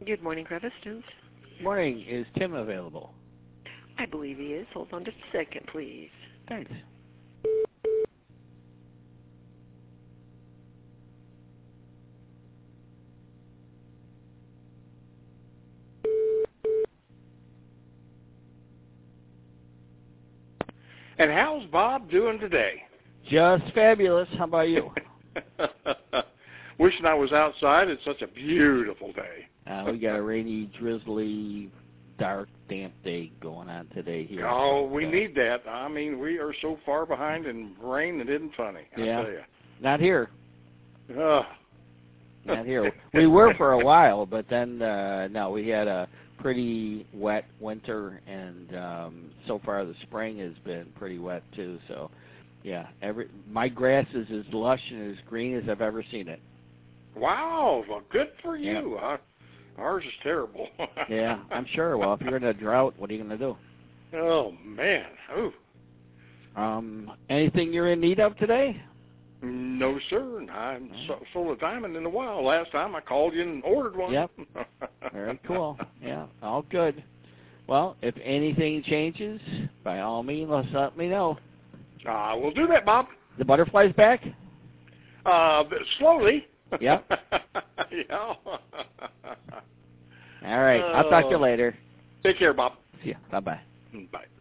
Good morning, Crevistons. Morning. Is Tim available? I believe he is. Hold on just a second, please. Thanks. And how's Bob doing today? Just fabulous. How about you? Wishing I was outside. It's such a beautiful day. We got a rainy, drizzly, dark, damp day going on today here. Oh, we need that. I mean, we are so far behind in rain that isn't funny. I tell you. Not here. Ugh. Not here. We were for a while, but then no, we had a pretty wet winter, and so far the spring has been pretty wet too. So, yeah, my grass is as lush and as green as I've ever seen it. Wow, well, good for you. Yep. Ours is terrible. Yeah, I'm sure. Well, if you're in a drought, what are you going to do? Oh, man. Ooh. Anything you're in need of today? No, sir. I haven't sold a diamond in a while. Last time I called you and ordered one. Yep. Very cool. Yeah, all good. Well, if anything changes, by all means, let me know. We'll do that, Bob. The butterfly's back? Slowly. Yep. Yeah. All right. I'll talk to you later. Take care, Bob. See ya. Bye-bye. Bye.